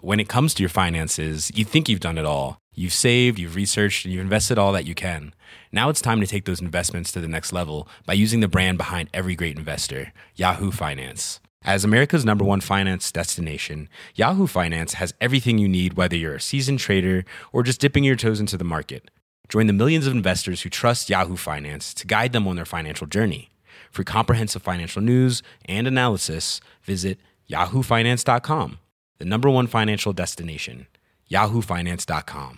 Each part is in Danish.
when it comes to your finances, you think you've done it all. You've saved, you've researched, and you've invested all that you can. Now it's time to take those investments to the next level by using the brand behind every great investor, Yahoo Finance. As America's #1 finance destination, Yahoo Finance has everything you need, whether you're a seasoned trader or just dipping your toes into the market. Join the millions of investors who trust Yahoo Finance to guide them on their financial journey. For comprehensive financial news and analysis, visit yahoofinance.com, the #1 financial destination, yahoofinance.com.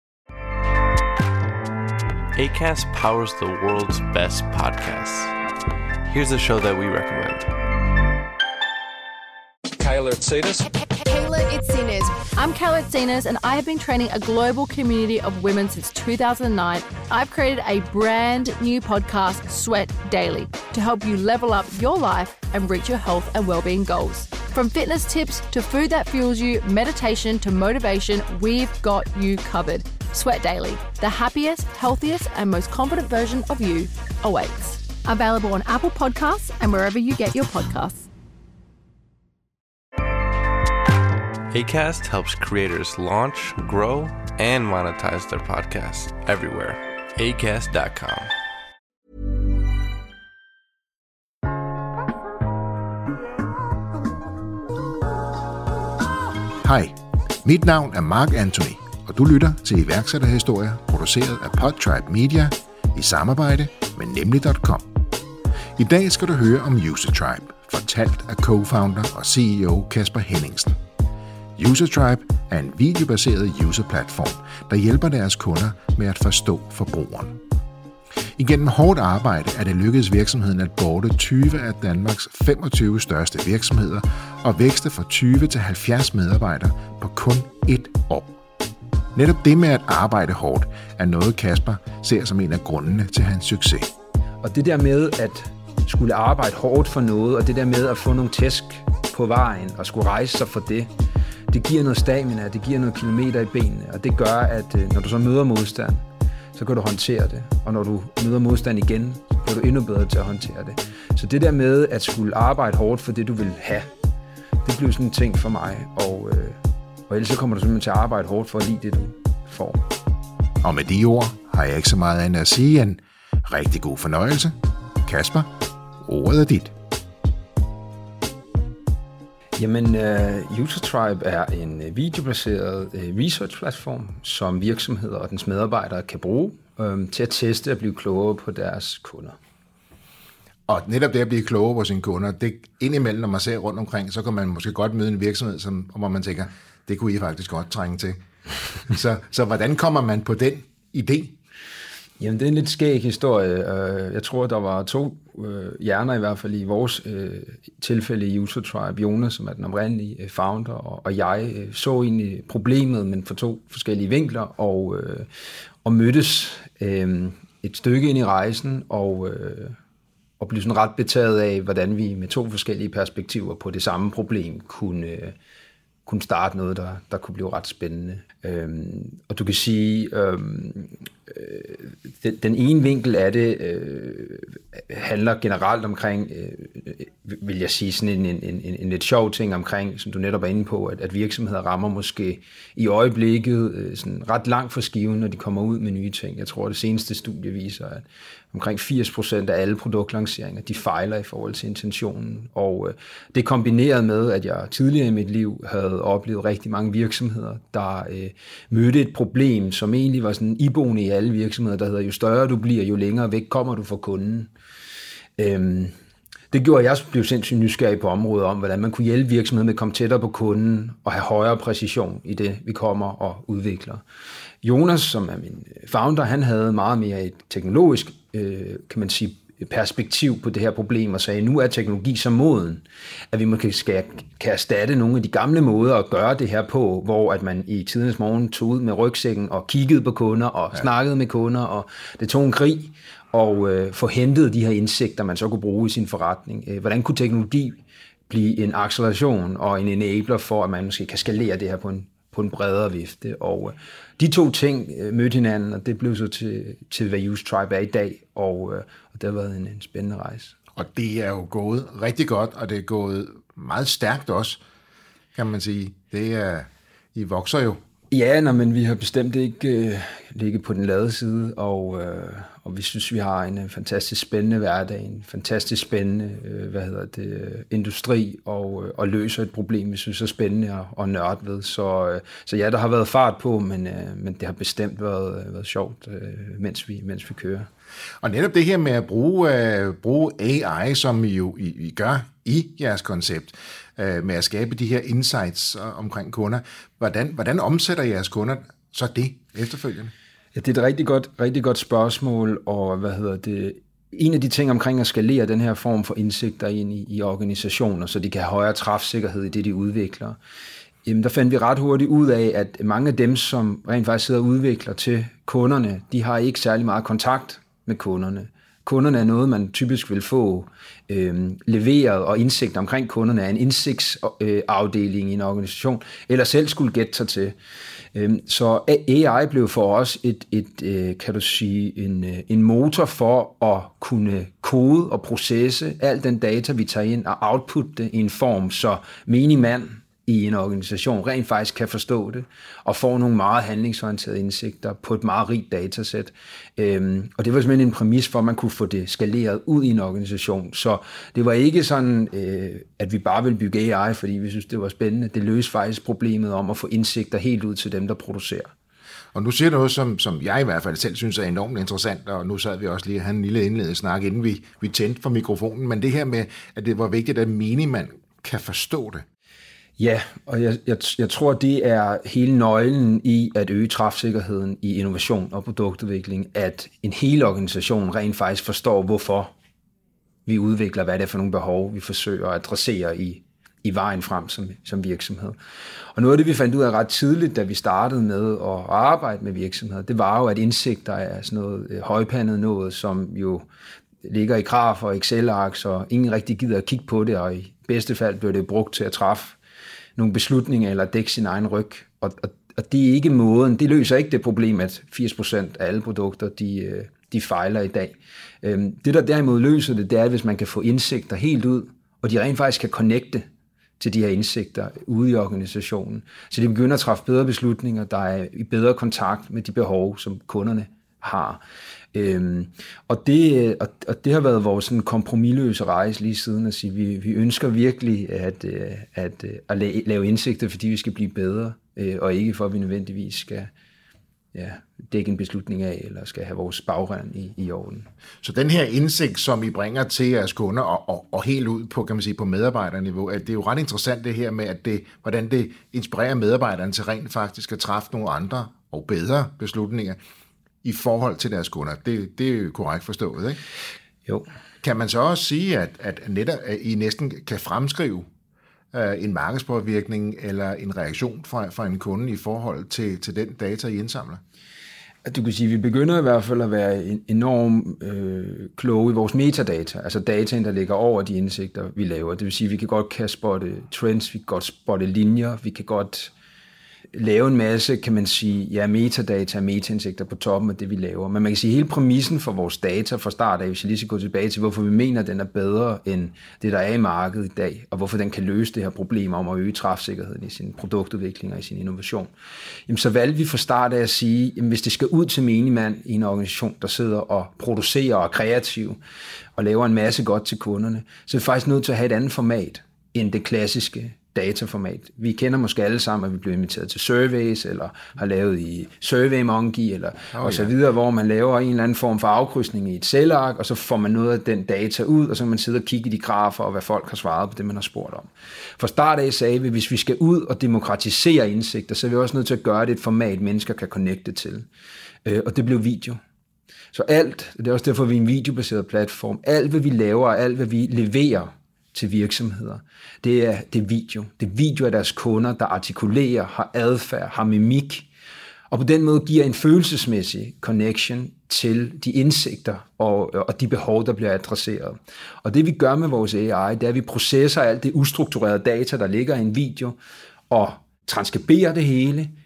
Acast powers the world's best podcasts. Here's a show that we recommend. Kayla Itsinas. Kayla Itsinas. I'm Kayla Itsinas, and I have been training a global community of women since 2009. I've created a brand new podcast, Sweat Daily, to help you level up your life and reach your health and well-being goals. From fitness tips to food that fuels you, meditation to motivation, we've got you covered. Sweat Daily, the happiest, healthiest, and most confident version of you awaits. Available on Apple Podcasts and wherever you get your podcasts. Acast helps creators launch, grow, and monetize their podcasts everywhere. Acast.com. Hej, mit navn er Mark Anthony, og du lytter til iværksætterhistorier, produceret af Podtribe Media i samarbejde med Nemlig.com. I dag skal du høre om UserTribe, fortalt af co-founder og CEO Kasper Henningsen. UserTribe er en videobaseret userplatform, der hjælper deres kunder med at forstå forbrugeren. Igennem hårdt arbejde er det lykkedes virksomheden at boarde 20 af Danmarks 25 største virksomheder og vækste fra 20 til 70 medarbejdere på kun et år. Netop det med at arbejde hårdt er noget, Kasper ser som en af grundene til hans succes. Og det der med at skulle arbejde hårdt for noget, og det der med at få nogle tæsk på vejen og skulle rejse sig for det, det giver noget stamina, det giver noget kilometer i benene, og det gør, at når du så møder modstand, så kan du håndtere det. Og når du møder modstand igen, så bliver du endnu bedre til at håndtere det. Så det der med at skulle arbejde hårdt for det, du vil have, det blev sådan en ting for mig. Og ellers så kommer du simpelthen til at arbejde hårdt for at lide det, du får. Og med de ord har jeg ikke så meget andet at sige end rigtig god fornøjelse. Kasper, ordet er dit. Jamen, UserTribe er en videobaseret research-platform, som virksomheder og dens medarbejdere kan bruge til at teste og blive klogere på deres kunder. Og netop det at blive klogere på sine kunder, det indimellem, når man ser rundt omkring, så kan man måske godt møde en virksomhed, hvor man tænker, det kunne I faktisk godt trænge til. så hvordan kommer man på den idé? Jamen, det er en lidt skæg historie. Jeg tror, der var 2 hjerner i hvert fald i vores tilfælde i UserTribe. Jonas, som er den oprindelige founder, og jeg så egentlig problemet, men fra 2 forskellige vinkler, og mødtes et stykke ind i rejsen, og blev sådan ret betaget af, hvordan vi med 2 forskellige perspektiver på det samme problem kunne starte noget, der kunne blive ret spændende. Og du kan sige, den ene vinkel af det handler generelt omkring, vil jeg sige, sådan en lidt sjov ting omkring, som du netop er inde på, at virksomheder rammer måske i øjeblikket sådan ret langt fra skiven, når de kommer ud med nye ting. Jeg tror, det seneste studie viser, at omkring 80% af alle produktlanceringer, de fejler i forhold til intentionen. Og det kombineret med, at jeg tidligere i mit liv havde oplevet rigtig mange virksomheder, der mødte et problem, som egentlig var sådan iboende i alle virksomheder, der hedder, jo større du bliver, jo længere væk kommer du fra kunden. Det gjorde, at jeg blev sindssygt nysgerrig på området om, hvordan man kunne hjælpe virksomheden med at komme tættere på kunden og have højere præcision i det, vi kommer og udvikler. Jonas, som er min founder, han havde meget mere et teknologisk, kan man sige, perspektiv på det her problem og sagde, nu er teknologi så moden, at vi måske kan erstatte nogle af de gamle måder at gøre det her på, hvor at man i tidernes morgen tog ud med rygsækken og kiggede på kunder og snakkede med kunder, og det tog en krig og forhentede de her indsigter, man så kunne bruge i sin forretning. Hvordan kunne teknologi blive en acceleration og en enabler for, at man måske kan skalere det her på en bredere vifte. Og de 2 ting mødte hinanden, og det blev så til hvad UserTribe er i dag, og det har været en spændende rejse. Og det er jo gået rigtig godt, og det er gået meget stærkt også, kan man sige. Det er I vokser jo. Ja, men vi har bestemt ikke ligget på den lade side, og vi synes, vi har en fantastisk spændende hverdag, en fantastisk spændende industri, og løser et problem, vi synes er spændende og nørde ved. Så ja, der har været fart på, men det har bestemt været sjovt, mens vi kører. Og netop det her med at bruge AI, som I gør i jeres koncept, med at skabe de her insights omkring kunder, hvordan omsætter jeres kunder så det efterfølgende? Ja, det er et rigtig godt spørgsmål, og en af de ting omkring at skalere den her form for indsigter ind i organisationer, så de kan have højere træfsikkerhed i det, de udvikler. Jamen, der fandt vi ret hurtigt ud af, at mange af dem, som rent faktisk sidder og udvikler til kunderne, de har ikke særlig meget kontakt med kunderne. Kunderne er noget, man typisk vil få leveret, og indsigt omkring kunderne er en indsigtsafdeling i en organisation, eller selv skulle gætte sig til. Så AI blev for os kan du sige, en motor for at kunne kode og processe al den data, vi tager ind, og outputte det i en form, så menig mand i en organisation rent faktisk kan forstå det, og får nogle meget handlingsorienterede indsigter på et meget rigt datasæt. Og det var simpelthen en præmis for, at man kunne få det skaleret ud i en organisation. Så det var ikke sådan, at vi bare ville bygge AI, fordi vi synes, det var spændende. Det løste faktisk problemet om at få indsigter helt ud til dem, der producerer. Og nu siger du noget, som jeg i hvert fald selv synes er enormt interessant, og nu sad vi også lige og havde en lille indledende snak, inden vi tændte for mikrofonen, men det her med, at det var vigtigt, at menigmand kan forstå det. Ja, og jeg tror, det er hele nøglen i at øge træfsikkerheden i innovation og produktudvikling, at en hel organisation rent faktisk forstår, hvorfor vi udvikler, hvad det er for nogle behov, vi forsøger at adressere i vejen frem som virksomhed. Og noget af det, vi fandt ud af ret tidligt, da vi startede med at arbejde med virksomheder, det var jo, at indsigter er sådan noget højpandet noget, som jo ligger i graf og Excel-ark, så ingen rigtig gider at kigge på det, og i bedste fald bliver det brugt til at træffe nogle beslutninger eller dække sin egen ryg. Og det er ikke måden, det løser ikke det problem, at 80% af alle produkter, de fejler i dag. Det, der derimod løser det, det er, hvis man kan få indsigter helt ud, og de rent faktisk kan connecte til de her indsigter ude i organisationen. Så de begynder at træffe bedre beslutninger, der er i bedre kontakt med de behov, som kunderne har. Og det har været vores sådan kompromisløse rejse lige siden at sige, vi ønsker virkelig at lave indsigter, fordi vi skal blive bedre, og ikke for at vi nødvendigvis skal dække en beslutning af, eller skal have vores bagrend i orden. Så den her indsigt, som I bringer til jeres kunder, og helt ud på, kan man sige, på medarbejderniveau, at det er jo ret interessant det her med, at hvordan det inspirerer medarbejderne til rent faktisk at træffe nogle andre og bedre beslutninger i forhold til deres kunder. Det er jo korrekt forstået, ikke? Jo. Kan man så også sige, at I næsten kan fremskrive en markedspåvirkning eller en reaktion fra en kunde i forhold til den data, I indsamler? Du kan sige, at vi begynder i hvert fald at være enormt kloge i vores metadata, altså dataen, der ligger over de indsigter, vi laver. Det vil sige, at vi kan godt spotte trends, vi kan godt spotte linjer, vi kan godt lave en masse, kan man sige, metadata og metaindsigter på toppen af det, vi laver. Men man kan sige, at hele præmissen for vores data fra start af, hvis jeg lige skal gå tilbage til, hvorfor vi mener, at den er bedre end det, der er i markedet i dag, og hvorfor den kan løse det her problem om at øge træfsikkerheden i sin produktudvikling og i sin innovation. Jamen, så valgte vi fra start af at sige, at hvis det skal ud til menigmand i en organisation, der sidder og producerer og er kreativ og laver en masse godt til kunderne, så er vi faktisk nødt til at have et andet format end det klassiske dataformat. Vi kender måske alle sammen, at vi blev inviteret til surveys, eller har lavet i SurveyMonkey, eller og så videre, hvor man laver en eller anden form for afkrydsning i et Excel-ark, og så får man noget af den data ud, og så kan man sidde og kigge i de grafer, og hvad folk har svaret på det, man har spurgt om. Fra start af sagde vi, hvis vi skal ud og demokratisere indsigter, så er vi også nødt til at gøre det et format, mennesker kan connecte til. Og det blev video. Så alt, det er også derfor, vi er en videobaseret platform, alt hvad vi laver, og alt hvad vi leverer til virksomheder, det er video. Det er video af deres kunder, der artikulerer, har adfærd, har mimik, og på den måde giver en følelsesmæssig connection til de indsigter og de behov, der bliver adresseret. Og det vi gør med vores AI, det er, at vi processer alt det ustrukturerede data, der ligger i en video, og transkriberer det hele,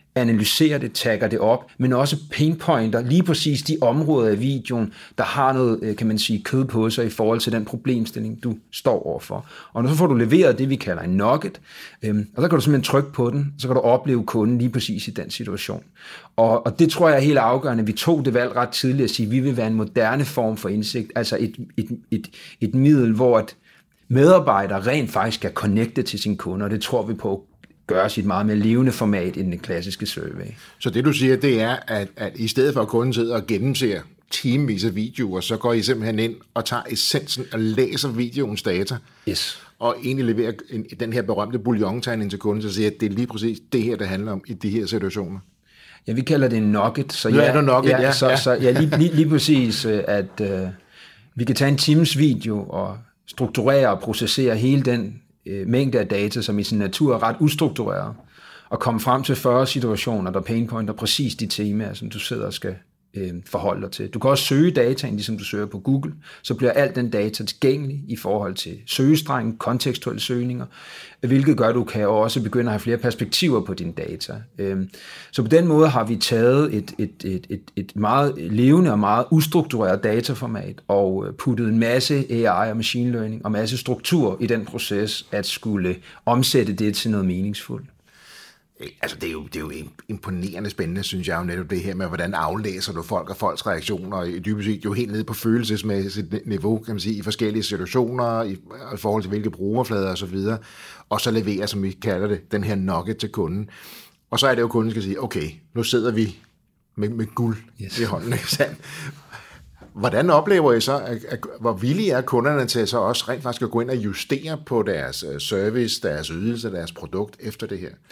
analyserer det, tagger det op, men også pinpointer lige præcis de områder af videoen, der har noget, kan man sige, kød på sig i forhold til den problemstilling, du står overfor. Og så får du leveret det, vi kalder en nugget, og så kan du simpelthen trykke på den, så kan du opleve kunden lige præcis i den situation. Og det tror jeg er helt afgørende. Vi tog det valg ret tidligt at sige, at vi vil være en moderne form for indsigt, altså et middel, hvor et medarbejder rent faktisk skal connecte til sine kunder, og det tror vi på gøres i et meget mere levende format end den klassiske survey. Så det du siger, det er, at i stedet for at kunden sidder og gennemser timevis af videoer, så går I simpelthen ind og tager essensen og læser videoens data, yes. Og egentlig leverer den her berømte bouillontegning til kunden, så siger, at det er lige præcis det her, det handler om i de her situationer. Ja, vi kalder det en nugget. Så lige præcis, at vi kan tage en times video og strukturere og processere hele den mængde af data, som i sin natur er ret ustruktureret, og komme frem til 40 situationer, der pinpointer præcis de temaer, som du sidder og skal forholde dig til. Du kan også søge dataen, ligesom du søger på Google, så bliver al den data tilgængelig i forhold til søgestrengen, kontekstuelle søgninger, hvilket gør, at du kan også begynde at have flere perspektiver på dine data. Så på den måde har vi taget et meget levende og meget ustruktureret dataformat og puttet en masse AI og machine learning og masse struktur i den proces at skulle omsætte det til noget meningsfuldt. Altså, det er jo imponerende spændende, synes jeg jo netop det her med, hvordan aflæser du folk og folks reaktioner, i dybest set jo helt nede på følelsesmæssigt niveau, kan man sige, i forskellige situationer, i forhold til hvilke brugerflader og så videre, og så leverer, som vi kalder det, den her nugget til kunden. Og så er det jo, kunden skal sige, okay, nu sidder vi med guld i hånden, ikke sandt? Hvordan oplever I så, hvor villige er kunderne til så også rent faktisk at gå ind og justere på deres service, deres ydelse, deres produkt efter det her?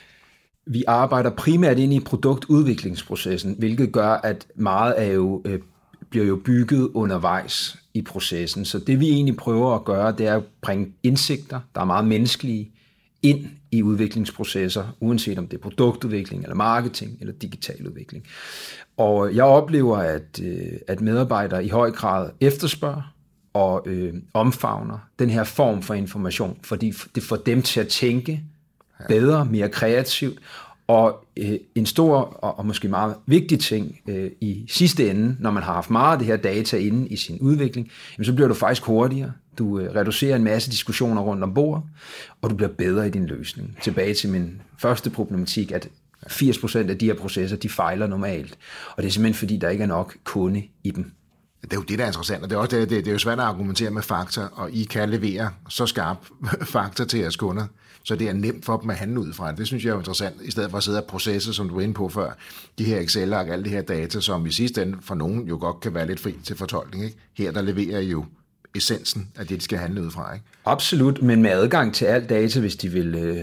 Vi arbejder primært ind i produktudviklingsprocessen, hvilket gør, at meget bliver jo bygget undervejs i processen. Så det vi egentlig prøver at gøre, det er at bringe indsigter, der er meget menneskelige, ind i udviklingsprocesser, uanset om det er produktudvikling, eller marketing, eller digital udvikling. Og jeg oplever, at medarbejdere i høj grad efterspørger og omfavner den her form for information, fordi det får dem til at tænke bedre, mere kreativt, og en stor og måske meget vigtig ting i sidste ende, når man har haft meget af det her data inde i sin udvikling, så bliver du faktisk hurtigere. Du reducerer en masse diskussioner rundt om bordet, og du bliver bedre i din løsning. Tilbage til min første problematik, at 80% af de her processer, de fejler normalt, og det er simpelthen fordi, der ikke er nok kunde i dem. Det er jo det, der er interessant, og det er også det er jo svært at argumentere med fakta, og I kan levere så skarp fakta til jeres kunder, så det er nemt for dem at handle ud fra det. Det synes jeg er interessant, i stedet for at sidde og processe, som du var inde på før, de her Excel-ark, alle de her data, som i sidste ende for nogen jo godt kan være lidt fri til fortolkning. Ikke? Her der leverer I jo essensen af det, de skal handle ud fra, ikke? Absolut, men med adgang til alt data, hvis de vil,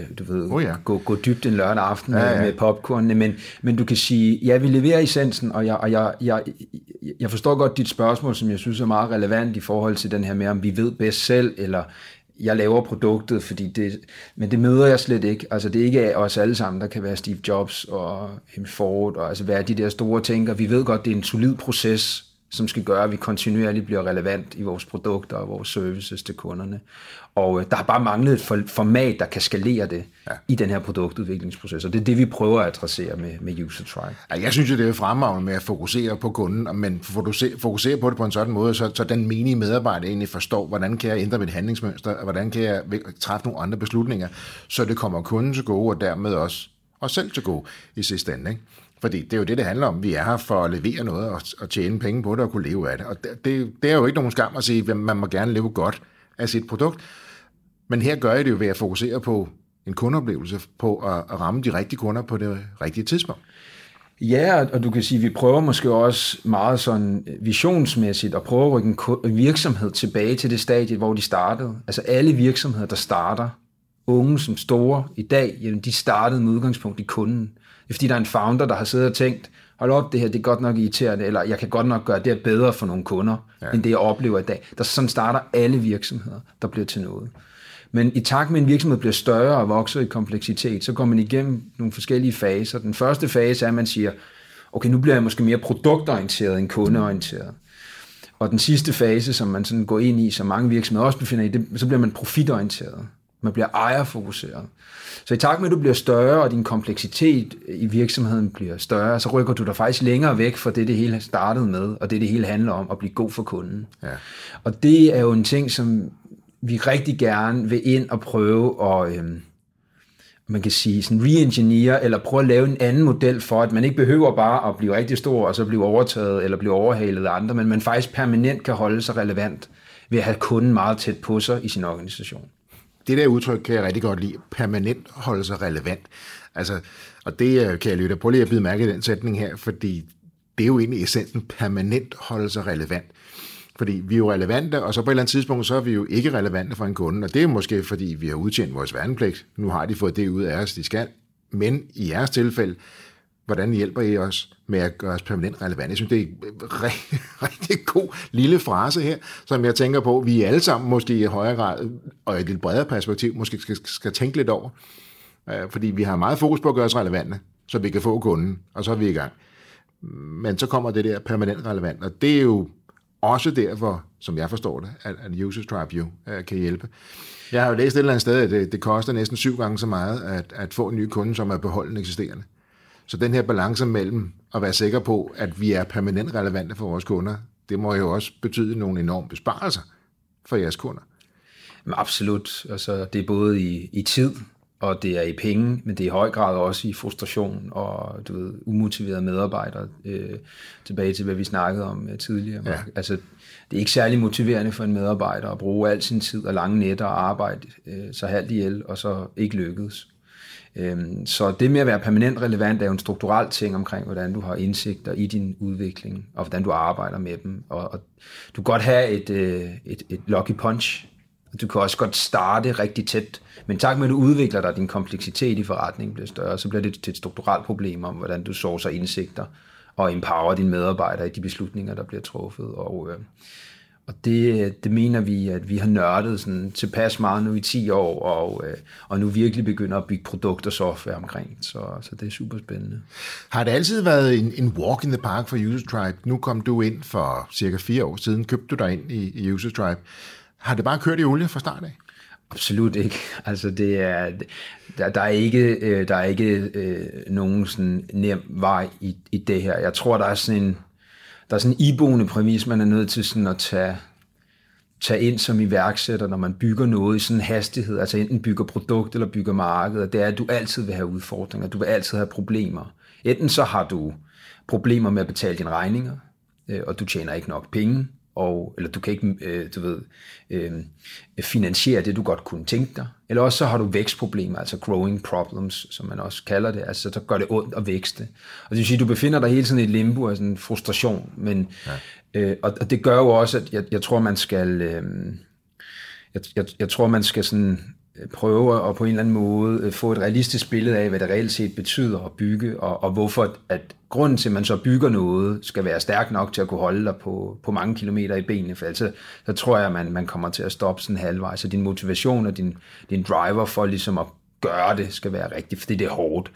gå dybt en lørdag aften med popcornene. Men du kan sige, ja, vi leverer essensen, og jeg forstår godt dit spørgsmål, som jeg synes er meget relevant i forhold til den her med, om vi ved bedst selv, eller jeg laver produktet, men det møder jeg slet ikke. Altså, det er ikke os alle sammen, der kan være Steve Jobs og Henry Ford, og altså være de der store tænker. Vi ved godt, det er en solid proces, som skal gøre, at vi kontinuerligt bliver relevant i vores produkter og vores services til kunderne. Og der har bare manglet et format, der kan skalere det i den her produktudviklingsproces, og det er det, vi prøver at adressere med UserTribe. Jeg synes jo, det er fremragende med at fokusere på kunden, men fokusere på det på en sådan måde, så den menige medarbejder egentlig forstår, hvordan kan jeg ændre mit handlingsmønster, og hvordan kan jeg træffe nogle andre beslutninger, så det kommer kunden til gode, og dermed også os selv til gode i sidste ende, ikke? Fordi det er jo det handler om. Vi er her for at levere noget og tjene penge på det og kunne leve af det. Og det er jo ikke nogen skam at sige, at man må gerne leve godt af sit produkt. Men her gør jeg det jo ved at fokusere på en kundeoplevelse, på at ramme de rigtige kunder på det rigtige tidspunkt. Ja, og du kan sige, at vi prøver måske også meget sådan visionsmæssigt at prøve at rykke en virksomhed tilbage til det stadie, hvor de startede. Altså alle virksomheder, der starter, unge som store i dag, jamen de startede med udgangspunkt i kunden. Det er fordi, der er en founder, der har siddet og tænkt, hold op, det her det er godt nok irriterende, eller jeg kan godt nok gøre det her bedre for nogle kunder, end det jeg oplever i dag. Sådan starter alle virksomheder, der bliver til noget. Men i takt med, at en virksomhed bliver større og vokser i kompleksitet, så går man igennem nogle forskellige faser. Den første fase er, at man siger, okay, nu bliver jeg måske mere produktorienteret end kundeorienteret. Og den sidste fase, som man sådan går ind i, som mange virksomheder også befinder i, så bliver man profitorienteret. Man bliver ejerfokuseret. Så i takt med, at du bliver større, og din kompleksitet i virksomheden bliver større, så rykker du dig faktisk længere væk fra det hele startede med, og det hele handler om at blive god for kunden. Ja. Og det er jo en ting, som vi rigtig gerne vil ind og prøve at, man kan sige, sådan re-engineere, eller prøve at lave en anden model for, at man ikke behøver bare at blive rigtig stor, og så blive overtaget, eller blive overhalet af andre, men man faktisk permanent kan holde sig relevant ved at have kunden meget tæt på sig i sin organisation. Det der udtryk kan jeg rigtig godt lide. Permanent holde sig relevant. Altså, og det kan jeg lytte. Prøv lige at bide mærke i den sætning her, fordi det er jo egentlig essensen, permanent holde sig relevant. Fordi vi er jo relevante, og så på et eller andet tidspunkt, så er vi jo ikke relevante for en kunde, og det er måske, fordi vi har udtjent vores værnepligt. Nu har de fået det ud af os, de skal. Men i jeres tilfælde, hvordan hjælper I os med at gøre os permanent relevant? Jeg synes, det er en rigtig god lille frase her, som jeg tænker på, vi alle sammen måske i højere grad, og i et lidt bredere perspektiv, måske skal tænke lidt over. Fordi vi har meget fokus på at gøre os relevante, så vi kan få kunden, og så er vi i gang. Men så kommer det der permanent relevant, og det er jo også der, hvor, som jeg forstår det, at Users Tribe jo kan hjælpe. Jeg har jo læst et eller andet sted, at det koster næsten 7 gange så meget at få en ny kunde, som er beholdende eksisterende. Så den her balance mellem at være sikker på, at vi er permanent relevante for vores kunder, det må jo også betyde nogle enorme besparelser for jeres kunder. Absolut. Altså, det er både i tid, og det er i penge, men det er i høj grad også i frustration og umotiverede medarbejdere, tilbage til, hvad vi snakkede om tidligere. Ja. Altså, det er ikke særlig motiverende for en medarbejder at bruge al sin tid og lange nætter og arbejde så halvt ihjel, og så ikke lykkes. Så det med at være permanent relevant er jo en strukturel ting omkring, hvordan du har indsigter i din udvikling, og hvordan du arbejder med dem. Og du kan godt have et lucky punch. Du kan også godt starte rigtig tæt, men tak med, at du udvikler dig, din kompleksitet i forretningen bliver større, så bliver det til et strukturelt problem om, hvordan du sourcer indsigter og empower dine medarbejdere i de beslutninger, der bliver truffet. Og det mener vi, at vi har nørdet sådan tilpas meget nu i 10 år, og nu virkelig begynder at bygge produkter og software omkring. Så det er super spændende. Har det altid været en walk in the park for Users Tribe? Nu kom du ind for cirka 4 år siden, købte du dig ind i Users Tribe. Har det bare kørt i olie fra start af? Absolut ikke. Altså der er ikke nogen sådan nem vej i det her. Jeg tror, der er sådan en iboende præmis, man er nødt til sådan at tage ind som iværksætter, når man bygger noget i sådan en hastighed, altså enten bygger produkt eller bygger marked, og det er, at du altid vil have udfordringer, du vil altid have problemer. Enten så har du problemer med at betale dine regninger, og du tjener ikke nok penge, eller du kan ikke finansiere det, du godt kunne tænke dig. Eller også så har du vækstproblemer, altså growing problems, som man også kalder det. Altså så gør det ondt at vækste. Og det vil sige, at du befinder dig hele tiden i et limbo af sådan en frustration. Men, og det gør jo også, at jeg tror, man skal... Jeg tror, man skal sådan prøve at på en eller anden måde få et realistisk billede af, hvad det reelt set betyder at bygge, og hvorfor at grunden til, at man så bygger noget, skal være stærk nok til at kunne holde dig på mange kilometer i benene, for altså, så tror jeg, at man kommer til at stoppe sådan halvvejs, så din motivation og din driver for ligesom at gøre det, skal være rigtigt, fordi det er hårdt.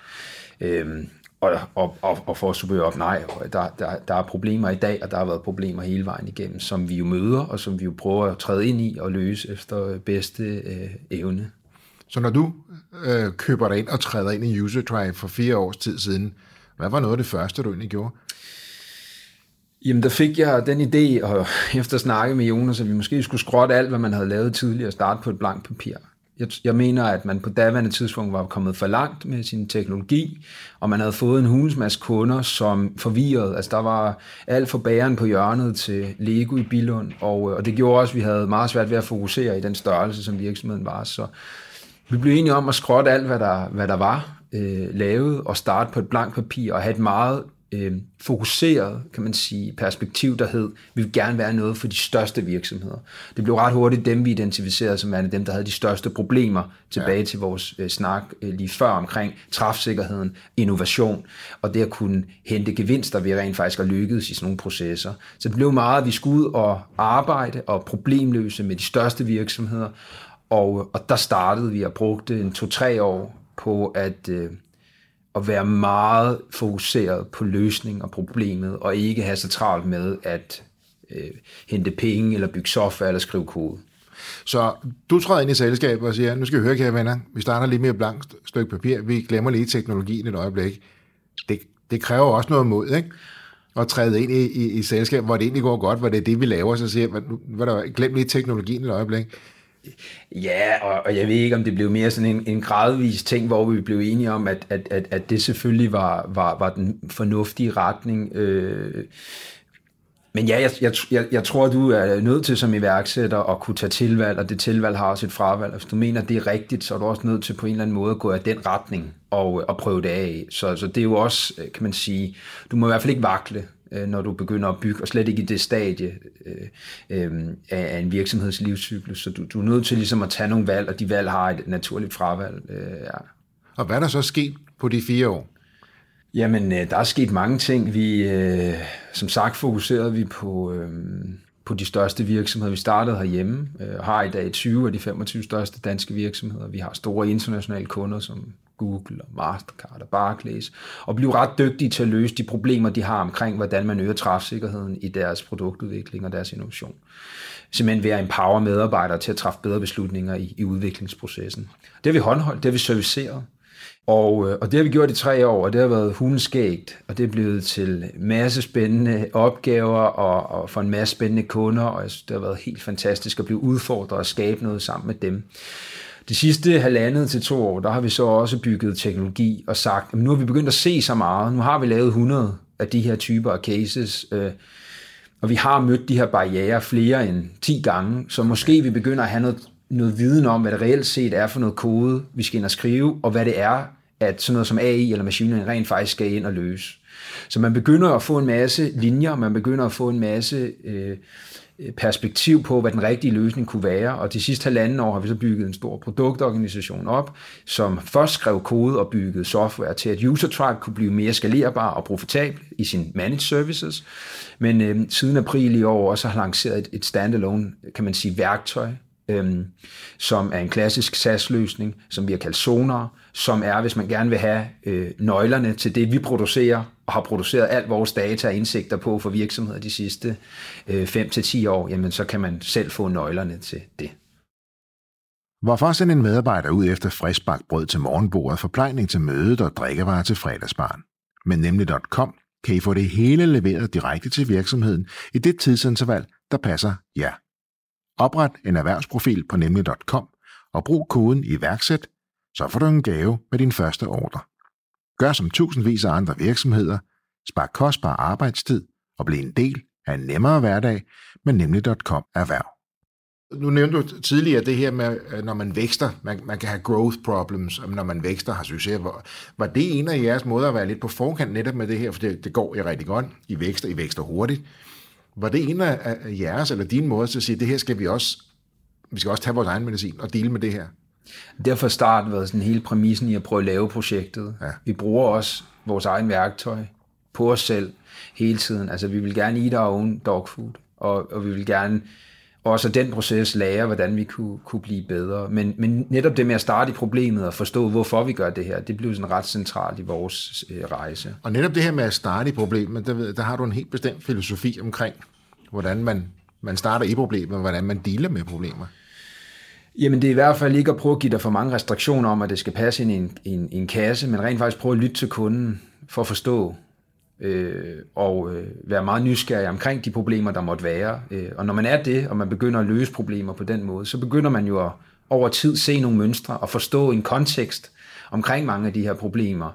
Og for at supere op, nej, der er problemer i dag, og der har været problemer hele vejen igennem, som vi jo møder, og som vi jo prøver at træde ind i og løse efter bedste evne. Så når du køber dig ind og træder ind i User Tribe for 4 års tid siden, hvad var noget af det første, du egentlig gjorde? Jamen, der fik jeg den idé, og efter at snakke med Jonas, at vi måske skulle skrotte alt, hvad man havde lavet tidligere, og starte på et blankt papir. Jeg mener, at man på daværende tidspunkt var kommet for langt med sin teknologi, og man havde fået en hulens masse kunder, som forvirrede. Altså, der var alt fra bageren på hjørnet til Lego i Billund, og det gjorde også, at vi havde meget svært ved at fokusere i den størrelse, som virksomheden var. Så vi blev enige om at skrotte alt, hvad der var lavet, og starte på et blankt papir, og have et meget fokuseret, kan man sige, perspektiv, der hed, vi vil gerne være noget for de største virksomheder. Det blev ret hurtigt dem, vi identificerede som værende dem, der havde de største problemer, tilbage til vores snak lige før omkring træfsikkerheden, innovation, og det at kunne hente gevinster ved rent faktisk at lykkes i sådan nogle processer. Så det blev meget, at vi skulle ud og arbejde og problemløse med de største virksomheder, og der startede vi og brugte 2-3 år på at være meget fokuseret på løsning og problemet, og ikke have så travlt med at hente penge, eller bygge software, eller skrive kode. Så du træder ind i selskabet og siger, nu skal vi høre, kære venner, vi starter lige med et blankt stykke papir, vi glemmer lige teknologien et øjeblik. Det kræver også noget mod, ikke? At træde ind i selskab, hvor det egentlig går godt, hvor det er det, vi laver, så siger glem lige teknologien et øjeblik. Ja, og jeg ved ikke, om det blev mere sådan en gradvis ting, hvor vi blev enige om, at det selvfølgelig var den fornuftige retning. Men ja, jeg tror, du er nødt til som iværksætter at kunne tage tilvalg, og det tilvalg har også et fravalg. Hvis du mener, det er rigtigt, så er du også nødt til på en eller anden måde at gå af den retning og prøve det af. Så det er jo også, kan man sige, du må i hvert fald ikke vakle, når du begynder at bygge, og slet ikke i det stadie af en virksomheds livscyklus. Så du er nødt til ligesom at tage nogle valg, og de valg har et naturligt fravalg. Ja. Og hvad er der så sket på de 4 år? Jamen, der er sket mange ting. Vi, som sagt, fokuserede vi på de største virksomheder. Vi startede herhjemme, har i dag 20 af de 25 største danske virksomheder. Vi har store internationale kunder som Google og Mastercard og Barclays, og blive ret dygtige til at løse de problemer, de har omkring, hvordan man øger træfsikkerheden i deres produktudvikling og deres innovation. Simpelthen ved at empower medarbejdere til at træffe bedre beslutninger i udviklingsprocessen. Det har vi håndholdt, det har vi serviceret. Og det har vi gjort i 3 år, og det har været hundeskægt, og det er blevet til masse spændende opgaver og for en masse spændende kunder, og jeg synes, det har været helt fantastisk at blive udfordret og skabe noget sammen med dem. De sidste 1,5 til 2 år, der har vi så også bygget teknologi og sagt, at nu har vi begyndt at se så meget, nu har vi lavet 100 af de her typer af cases, og vi har mødt de her barrierer flere end 10 gange, så måske vi begynder at have noget viden om, hvad det reelt set er for noget kode, vi skal ind og skrive, og hvad det er, at sådan noget som AI eller machine learning rent faktisk skal ind og løse. Så man begynder at få en masse linjer, man begynder at få en masse perspektiv på, hvad den rigtige løsning kunne være, og de sidste 1,5 år har vi så bygget en stor produktorganisation op, som først skrev kode og byggede software til, at UserTribe kunne blive mere skalerbar og profitabel i sin managed services, men siden april i år også har lanceret et standalone, kan man sige, værktøj, som er en klassisk SaaS-løsning, som vi har kaldt Sonar, som er, hvis man gerne vil have nøglerne til det, vi producerer, og har produceret alt vores data og indsigter på for virksomheder de sidste 5-10 år, jamen så kan man selv få nøglerne til det. Hvorfor sende en medarbejder ud efter friskbagt brød til morgenbordet, forplejning til mødet og drikkevarer til fredagsbaren? Med nemlig.com kan I få det hele leveret direkte til virksomheden i det tidsinterval, der passer jer. Opret en erhvervsprofil på nemlig.com og brug koden iværksæt, så får du en gave med din første ordre. Gør som tusindvis af andre virksomheder, spar kostbar arbejdstid og bliv en del af en nemmere hverdag med nemlig.com erhverv. Nu nævnte du tidligere det her med, når man vækster, man kan have growth problems, når man vækster har succes. Var det en af jeres måder at være lidt på forkant netop med det her, for det går I rigtig godt, I vækster hurtigt. Var det en af jeres eller dine måder til at sige, at det her skal vi skal også tage vores egen medicin og dele med det her? Derfor startede været sådan hele præmissen i at prøve at lave projektet. Ja. Vi bruger også vores egen værktøj på os selv hele tiden. Altså vi vil gerne eat our own dog food, og vi vil gerne også den proces lære, hvordan vi kunne blive bedre. Men netop det med at starte i problemet og forstå, hvorfor vi gør det her, det blev sådan ret centralt i vores rejse. Og netop det her med at starte i problemet, der har du en helt bestemt filosofi omkring, hvordan man starter i problemer, og hvordan man dealer med problemer. Jamen det er i hvert fald ikke at prøve at give dig for mange restriktioner om, at det skal passe ind i en kasse, men rent faktisk prøve at lytte til kunden for at forstå og være meget nysgerrig omkring de problemer, der måtte være. Og når man er det, og man begynder at løse problemer på den måde, så begynder man jo at over tid se nogle mønstre og forstå en kontekst omkring mange af de her problemer.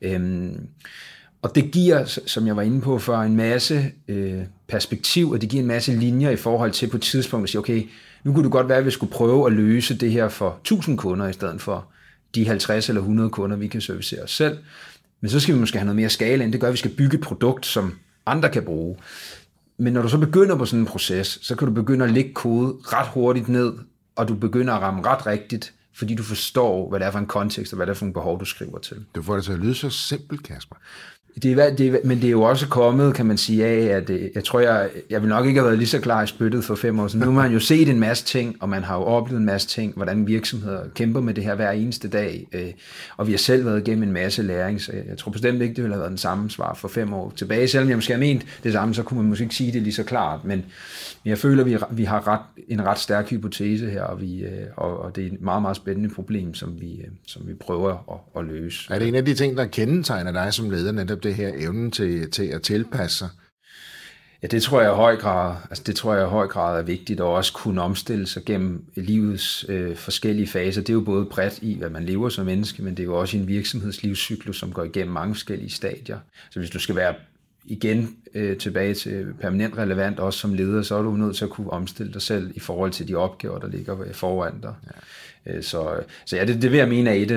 Og det giver, som jeg var inde på før, en masse perspektiv, og det giver en masse linjer i forhold til på et tidspunkt at sige, okay, nu kunne det godt være, at vi skulle prøve at løse det her for 1000 kunder, i stedet for de 50 eller 100 kunder, vi kan servicere os selv. Men så skal vi måske have noget mere skala ind. Det gør, at vi skal bygge et produkt, som andre kan bruge. Men når du så begynder på sådan en proces, så kan du begynde at lægge kode ret hurtigt ned, og du begynder at ramme ret rigtigt, fordi du forstår, hvad det er for en kontekst, og hvad det er for en behov, du skriver til. Du får det til at lyde så simpelt, Kasper. Men det er jo også kommet, kan man sige, af, at jeg tror, jeg vil nok ikke have været lige så klar i spyttet for 5 år siden. Nu har man jo set en masse ting, og man har jo oplevet en masse ting, hvordan virksomheder kæmper med det her hver eneste dag. Og vi har selv været igennem en masse læring, så jeg tror bestemt ikke, det ville have været den samme svar for 5 år tilbage. Selvom jeg måske har ment det samme, så kunne man måske ikke sige det lige så klart. Men jeg føler, at vi har en ret stærk hypotese her, og det er et meget, meget spændende problem, som vi prøver at løse. Er det en af de ting, der kendetegner dig som leder, netop det her evnen til at tilpasse sig? Ja, det tror jeg i høj grad er vigtigt, at også kunne omstille sig gennem livets forskellige faser. Det er jo både bredt i, hvad man lever som menneske, men det er jo også en virksomhedslivscyklus, som går igennem mange forskellige stadier. Så hvis du skal være igen tilbage til permanent relevant, også som leder, så er du nødt til at kunne omstille dig selv i forhold til de opgaver, der ligger foran dig. Ja. Så ja, det vil jeg mene er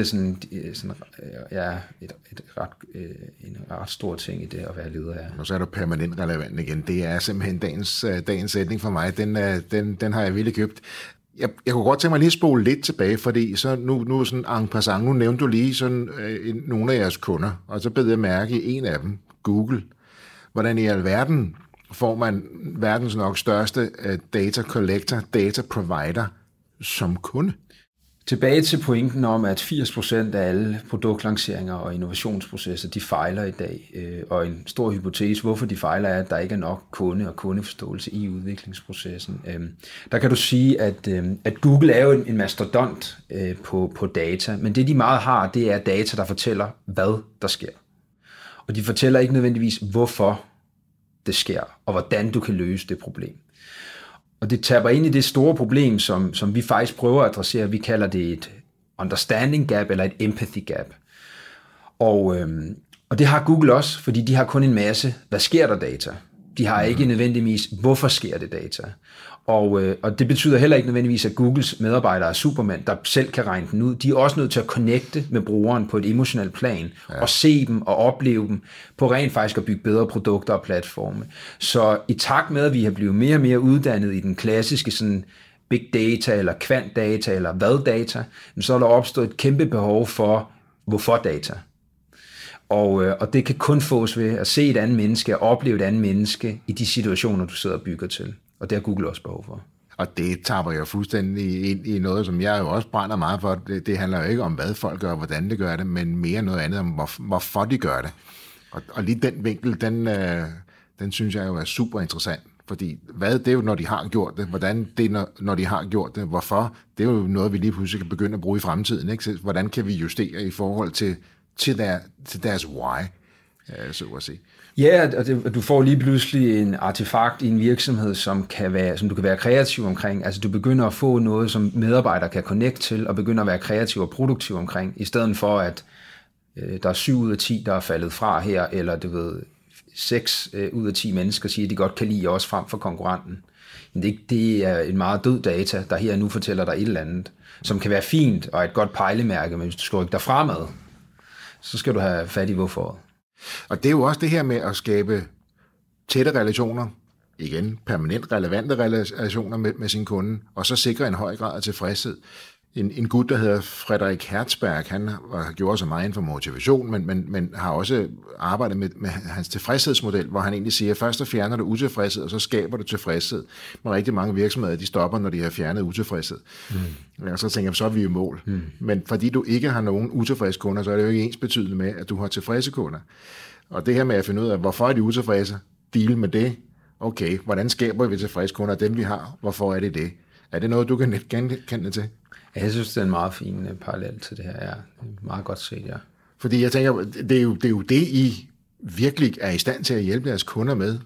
en ret stor ting i det at være leder. Ja. Og så er du permanent relevant igen. Det er simpelthen dagens sætning for mig. Den har jeg virkelig købt. Jeg kunne godt tænke mig lige at spole lidt tilbage, fordi så nu sådan en passant, nu nævnte du lige sådan nogle af jeres kunder, og så bed jeg mærke i en af dem, Google. Hvordan i alverden får man verdens nok største data collector, data provider som kunde? Tilbage til pointen om, at 80% af alle produktlanceringer og innovationsprocesser, de fejler i dag. Og en stor hypotese, hvorfor de fejler, er, at der ikke er nok kunde og kundeforståelse i udviklingsprocessen. Der kan du sige, at Google er jo en mastodont på data, men det de meget har, det er data, der fortæller, hvad der sker. Og de fortæller ikke nødvendigvis, hvorfor det sker, og hvordan du kan løse det problem. Og det taber ind i det store problem, som vi faktisk prøver at adressere. Vi kalder det et understanding gap eller et empathy gap. Og det har Google også, fordi de har kun en masse, hvad sker der data? De har ikke nødvendigvis, hvorfor sker det data? Og det betyder heller ikke nødvendigvis, at Googles medarbejdere er supermænd, der selv kan regne den ud. De er også nødt til at connecte med brugeren på et emotionelt plan, og se dem og opleve dem på rent faktisk at bygge bedre produkter og platforme. Så i takt med, at vi har blevet mere og mere uddannet i den klassiske sådan big data, eller kvant data, eller hvad data, så er der opstået et kæmpe behov for, hvorfor data. Og det kan kun fås ved at se et andet menneske, og opleve et andet menneske i de situationer, du sidder og bygger til. Og det har Google også behov for. Og det tapper jeg fuldstændig ind i noget, som jeg jo også brænder meget for. Det handler jo ikke om, hvad folk gør, og hvordan de gør det, men mere noget andet om, hvorfor de gør det. Og lige den vinkel, den synes jeg jo er super interessant. Fordi hvad, det er jo, når de har gjort det. Hvordan det er, når de har gjort det. Hvorfor? Det er jo noget, vi lige pludselig kan begynde at bruge i fremtiden. Ikke? Hvordan kan vi justere i forhold til deres why, så at sige. Ja, og du får lige pludselig en artefakt i en virksomhed, som du kan være kreativ omkring. Altså du begynder at få noget, som medarbejdere kan connecte til, og begynder at være kreativ og produktiv omkring, i stedet for at der er 7 ud af 10, der er faldet fra her, eller 6 ud af 10 mennesker siger, at de godt kan lide os frem for konkurrenten. Det er en meget død data, der her nu fortæller dig et eller andet, som kan være fint og et godt pejlemærke, men hvis du skal rykke dig fremad, så skal du have fat i hvorfor. Og det er jo også det her med at skabe tætte relationer, igen permanent relevante relationer med sin kunde, og så sikre en høj grad af tilfredshed. En gut, der hedder Frederik Herzberg, han har gjort så meget inden for motivation, men har også arbejdet med hans tilfredshedsmodel, hvor han egentlig siger, at først så fjerner du utilfredshed, og så skaber du tilfredshed. Men rigtig mange virksomheder, de stopper, når de har fjernet utilfredshed. Og så tænker jeg, så er vi i mål. Men fordi du ikke har nogen utilfredse kunder, så er det jo ikke ensbetydende med, at du har tilfredse kunder. Og det her med at finde ud af, hvorfor er de utilfredse, deal med det. Okay, hvordan skaber vi tilfredse kunder af dem, vi har? Hvorfor er det det? Er det noget, du kan genkende til? Jeg synes, det er en meget fin parallel til det her. Ja. Meget godt set, ja. Fordi jeg tænker, det er jo det, I virkelig er i stand til at hjælpe jeres kunder med.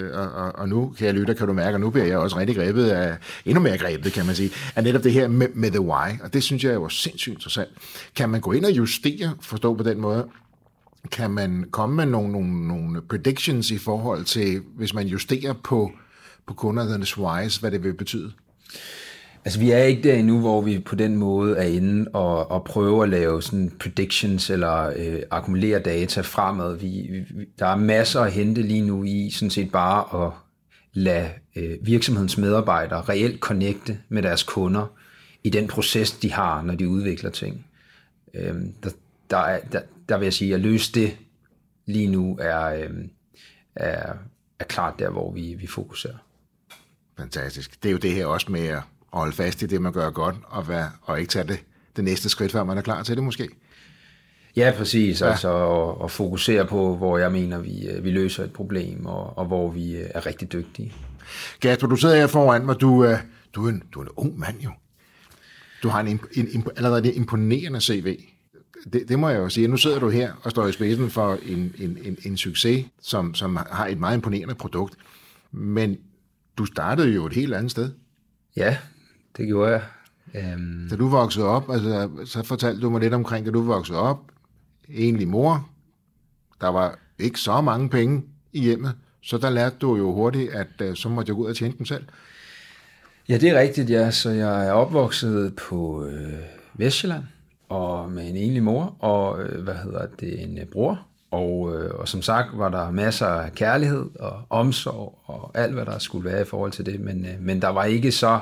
Og nu, kære lytter, kan du mærke, og nu bliver jeg også rigtig grebet af, endnu mere grebet, kan man sige, af netop det her med the why. Og det synes jeg er jo sindssygt interessant. Kan man gå ind og justere, forstå på den måde, kan man komme med nogle predictions i forhold til, hvis man justerer på kundernes whys, hvad det vil betyde? Altså, vi er ikke der endnu, hvor vi på den måde er inde og prøver at lave sådan predictions eller akkumulere data fremad. Der er masser at hente lige nu i sådan set bare at lade virksomhedens medarbejdere reelt connecte med deres kunder i den proces, de har, når de udvikler ting. Der vil jeg sige, at løse det lige nu er klart der, hvor vi fokuserer. Fantastisk. Det er jo det her også med at holde fast i det, man gør godt, og ikke tage det næste skridt, før man er klar til det måske. Ja, præcis. Ja. Altså at fokusere på, hvor jeg mener, vi løser et problem, og hvor vi er rigtig dygtige. Kasper, du sidder her foran mig. Du er en ung mand jo. Du har allerede en imponerende CV. Det må jeg jo sige. Nu sidder du her og står i spidsen for en succes, som har et meget imponerende produkt. Men du startede jo et helt andet sted. Ja, det gjorde jeg. Da du voksede op, altså, så fortalte du mig lidt omkring, da du voksede op. Egentlig mor. Der var ikke så mange penge i hjemmet, så der lærte du jo hurtigt, at så måtte jeg gå ud og tjene dem selv. Ja, det er rigtigt, ja. Så jeg er opvokset på Vestjylland, og med en enlig mor, og en bror. Og som sagt var der masser af kærlighed og omsorg og alt, hvad der skulle være i forhold til det. Men der var ikke så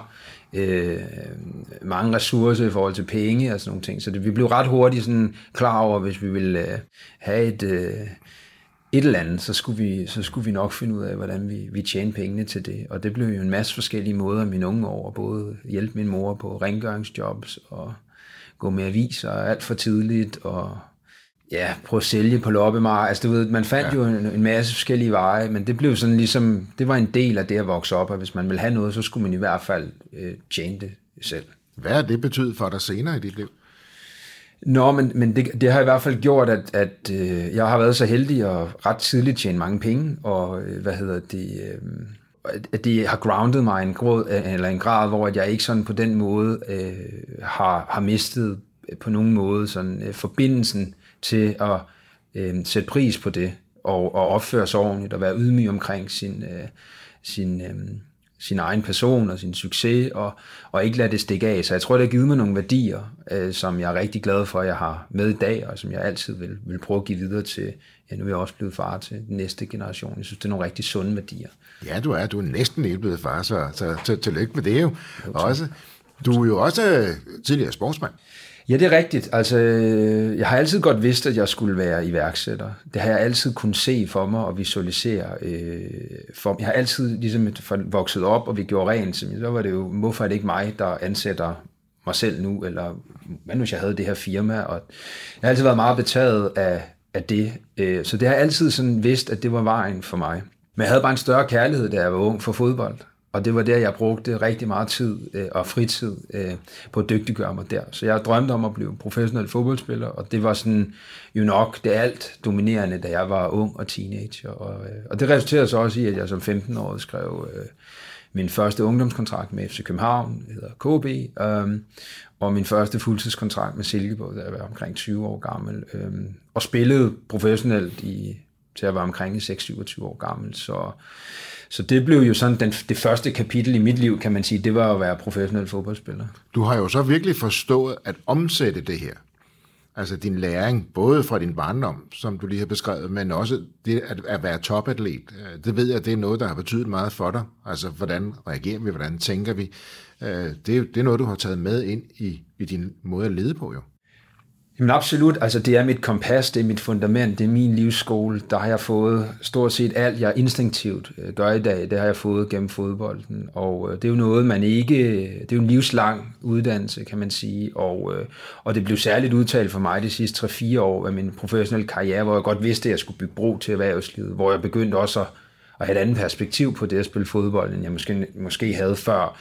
mange ressourcer i forhold til penge og sådan nogle ting. Så vi blev ret hurtigt sådan klar over, hvis vi ville have et eller andet, så skulle vi nok finde ud af, hvordan vi tjener pengene til det. Og det blev jo en masse forskellige måder mine unge år, både hjælpe min mor på rengøringsjobs og gå med aviser alt for tidligt og ja, prøve at sælge på loppemarked. Altså du ved, man fandt jo en masse forskellige veje, men det blev sådan ligesom, det var en del af det at vokse op, og hvis man ville have noget, så skulle man i hvert fald tjene det selv. Hvad har det betydet for dig senere i dit liv? Nå, men det har i hvert fald gjort, at jeg har været så heldig at ret tidligt tjene mange penge, og at det har grounded mig en grad, hvor jeg ikke sådan på den måde har mistet på nogen måde sådan forbindelsen til at sætte pris på det, og opføre sig ordentligt, og være ydmyg omkring sin egen person og sin succes, og ikke lade det stikke af. Så jeg tror, det har givet mig nogle værdier, som jeg er rigtig glad for, at jeg har med i dag, og som jeg altid vil prøve at give videre til, nu er jeg også blevet far til den næste generation. Jeg synes, det er nogle rigtig sunde værdier. Ja, du er næsten lige blevet far, så tillykke med det jo. Også. Du er jo også tidligere sportsmand. Ja, det er rigtigt. Altså, jeg har altid godt vidst, at jeg skulle være iværksætter. Det har jeg altid kunnet se for mig og visualisere. Jeg har altid ligesom vokset op, og vi gjorde rent. Så var det jo, hvorfor er det ikke mig, der ansætter mig selv nu? Eller hvad nu, hvis jeg havde det her firma? Og jeg har altid været meget betaget af det. Så det har jeg altid sådan vidst, at det var vejen for mig. Men jeg havde bare en større kærlighed, da jeg var ung, for fodbold. Og det var der, jeg brugte rigtig meget tid og fritid på at dygtiggøre mig der. Så jeg drømte om at blive professionel fodboldspiller, og det var sådan jo nok det alt dominerende, da jeg var ung og teenager. Og det resulterede så også i, at jeg som 15-årig skrev min første ungdomskontrakt med FC København, det hedder KB, og min første fuldtidskontrakt med Silkeborg, da jeg var omkring 20 år gammel, og spillede professionelt til at være omkring 26 år gammel. Så det blev jo sådan det første kapitel i mit liv, kan man sige, det var at være professionel fodboldspiller. Du har jo så virkelig forstået at omsætte det her. Altså din læring, både fra din barndom, som du lige har beskrevet, men også det at være topatlet. Det ved jeg, det er noget, der har betydet meget for dig. Altså hvordan reagerer vi, hvordan tænker vi. Det er noget, du har taget med ind i din måde at lede på jo. Jamen absolut, altså det er mit kompas, det er mit fundament, det er min livsskole. Der har jeg fået stort set alt, jeg instinktivt gør i dag, det har jeg fået gennem fodbolden. Og det er jo noget, det er jo en livslang uddannelse, kan man sige. Og det blev særligt udtalt for mig de sidste 3-4 år af min professionelle karriere, hvor jeg godt vidste, at jeg skulle bygge bro til erhvervslivet, hvor jeg begyndte også at have et andet perspektiv på det at spille fodbold, end jeg måske havde før.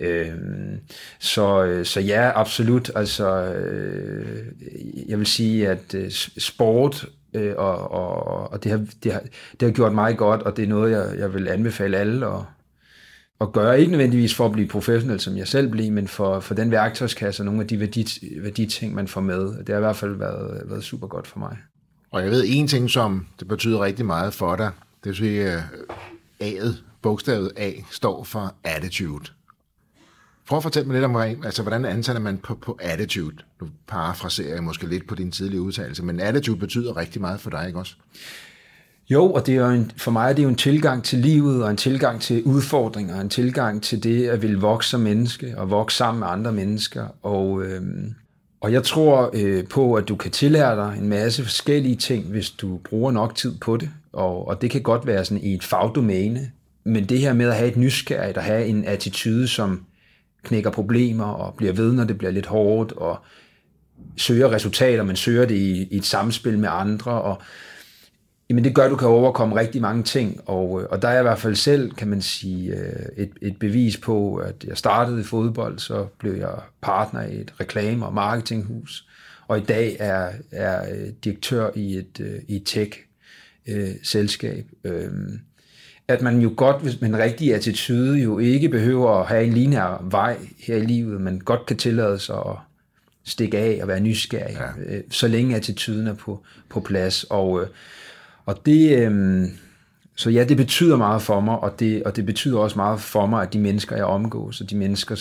Så ja, absolut. Altså, jeg vil sige, at sport og det har gjort mig godt, og det er noget, jeg vil anbefale alle at gøre. Ikke nødvendigvis for at blive professionel, som jeg selv blev, men for den værktøjskasse og nogle af de værditing, man får med. Det har i hvert fald været super godt for mig. Og jeg ved en ting, som det betyder rigtig meget for dig, det vil sige, bogstavet A står for attitude. Prøv at fortælle mig lidt om, altså, hvordan ansætter man på attitude? Nu parafraserer jeg måske lidt på din tidlige udtalelse, men attitude betyder rigtig meget for dig, ikke også? Jo, og det er for mig er det jo en tilgang til livet, og en tilgang til udfordringer, en tilgang til det at ville vokse som menneske, og vokse sammen med andre mennesker, Og jeg tror på, at du kan tillære dig en masse forskellige ting, hvis du bruger nok tid på det. Og det kan godt være sådan i et fagdomæne. Men det her med at have et nysgerrigt, at have en attitude, som knækker problemer og bliver ved, når det bliver lidt hårdt, og søger resultater, men søger det i et samspil med andre. Og jamen det gør, at du kan overkomme rigtig mange ting. Og der er jeg i hvert fald selv, kan man sige, et bevis på, at jeg startede i fodbold, så blev jeg partner i et reklame- og marketinghus. Og i dag er direktør i et tech-selskab. At man jo godt, hvis man en rigtig attitude, jo ikke behøver at have en lineær vej her i livet, men godt kan tillade sig at stikke af og være nysgerrig, så længe attituden er på plads. Og det, så ja, det betyder meget for mig, og det betyder også meget for mig, at de mennesker, jeg omgås, og de mennesker,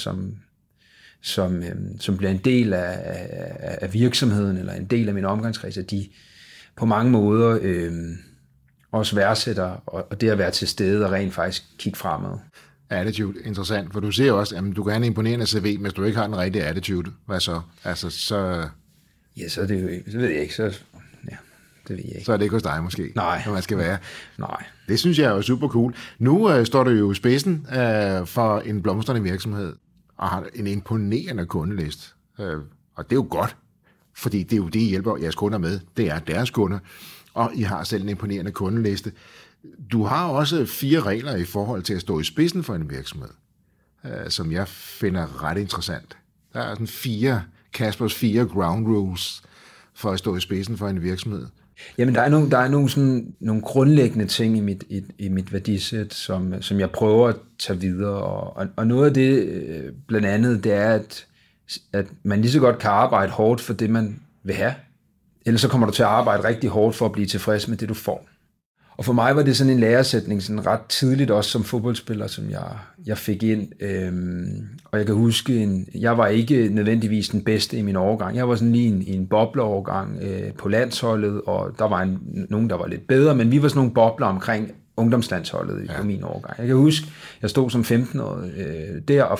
som bliver en del af virksomheden, eller en del af min omgangskreds, at de på mange måder også værdsætter, og det at være til stede og rent faktisk kigge fremad. Attitude, interessant, for du ser også, at du kan have en imponerende CV, men hvis du ikke har den rigtige attitude, hvad så? Altså, så... Ja, så er det jo ikke, så ved jeg ikke, så... Ja, det ved jeg ikke. Så er det ikke hos dig måske, Nej. hvor man skal være. Nej. Det synes jeg er jo super cool. Nu står du jo i spidsen for en blomstrende virksomhed, og har en imponerende kundeliste. Og det er jo godt, fordi det er jo det, I hjælper jeres kunder med. Det er deres kunder, og I har selv en imponerende kundeliste. Du har også 4 regler i forhold til at stå i spidsen for en virksomhed, som jeg finder ret interessant. Der er sådan Kaspers 4 ground rules for at stå i spidsen for en virksomhed. Jamen, der er nogle grundlæggende ting i mit værdisæt, som jeg prøver at tage videre. Og noget af det, blandt andet, det er, at man lige så godt kan arbejde hårdt for det, man vil have. Ellers så kommer du til at arbejde rigtig hårdt for at blive tilfreds med det, du får. Og for mig var det sådan en læresætning, sådan ret tidligt også som fodboldspiller, som jeg fik ind. Og jeg kan huske, jeg var ikke nødvendigvis den bedste i min årgang. Jeg var sådan lige i en bobleovergang på landsholdet, og der var nogen, der var lidt bedre, men vi var sådan nogle bobler omkring ungdomslandsholdet på min årgang. Jeg kan huske, jeg stod som 15-årig der og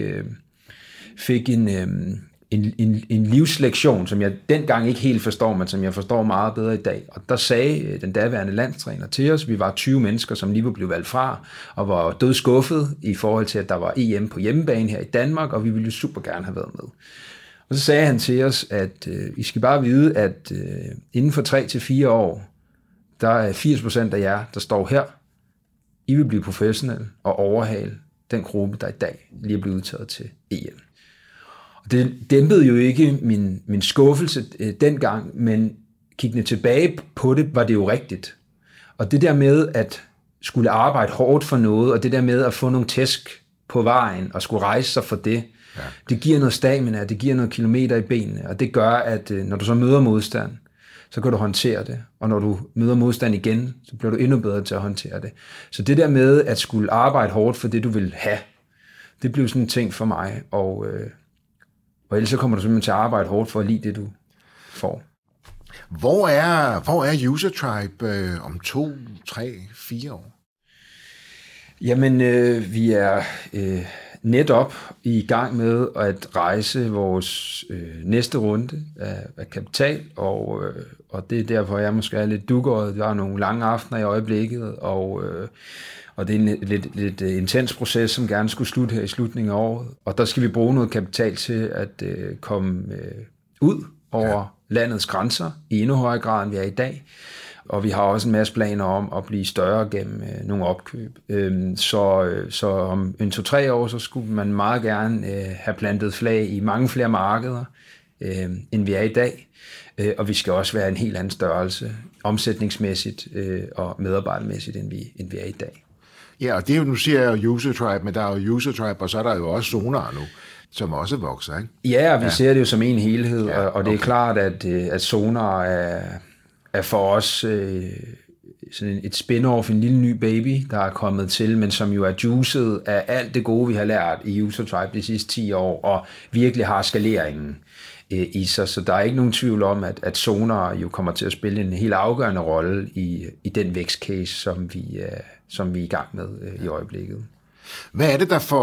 fik en livslektion, som jeg dengang ikke helt forstår, men som jeg forstår meget bedre i dag. Og der sagde den daværende landstræner til os, vi var 20 mennesker, som lige var blevet valgt fra, og var dødskuffet i forhold til, at der var EM på hjemmebane her i Danmark, og vi ville super gerne have været med. Og så sagde han til os, at I skal bare vide, at inden for 3 til 4 år, der er 80% af jer, der står her, I vil blive professionelle og overhale den gruppe, der i dag lige er blevet udtaget til EM. Det dæmpede jo ikke min skuffelse dengang, men kiggende tilbage på det, var det jo rigtigt. Og det der med at skulle arbejde hårdt for noget, og det der med at få nogle tæsk på vejen, og skulle rejse sig for det, det giver noget stamina, det giver noget kilometer i benene, og det gør, at når du så møder modstand, så kan du håndtere det. Og når du møder modstand igen, så bliver du endnu bedre til at håndtere det. Så det der med at skulle arbejde hårdt for det, du vil have, det blev sådan en ting for mig, og ellers så kommer du simpelthen til at arbejde hårdt for at lide det, du får. Hvor er User Tribe om 2, 3, 4 år? Jamen, vi er netop i gang med at rejse vores næste runde af kapital, og det er derfor, jeg måske er lidt dugåret. Vi har nogle lange aftener i øjeblikket, og det er en lidt intens proces, som gerne skulle slutte her i slutningen af året. Og der skal vi bruge noget kapital til at komme ud over landets grænser i endnu højere grad, end vi er i dag. Og vi har også en masse planer om at blive større gennem nogle opkøb. Så om 2-3 år, så skulle man meget gerne have plantet flag i mange flere markeder, end vi er i dag. Og vi skal også være en helt anden størrelse, omsætningsmæssigt og medarbejdermæssigt, end vi er i dag. Ja, og det er jo, nu siger jeg jo User Tribe, men der er jo User Tribe, og så er der jo også Sonar nu, som også vokser, ikke? Ja, og vi ser det jo som en helhed, og det er klart, at Sonar er for os sådan et spin-off, en lille ny baby, der er kommet til, men som jo er juicet af alt det gode, vi har lært i User Tribe de sidste 10 år, og virkelig har skaleringen i sig. Så der er ikke nogen tvivl om, at Sonar jo kommer til at spille en helt afgørende rolle i den vækstcase, som vi er i gang med i øjeblikket. Hvad er det, der får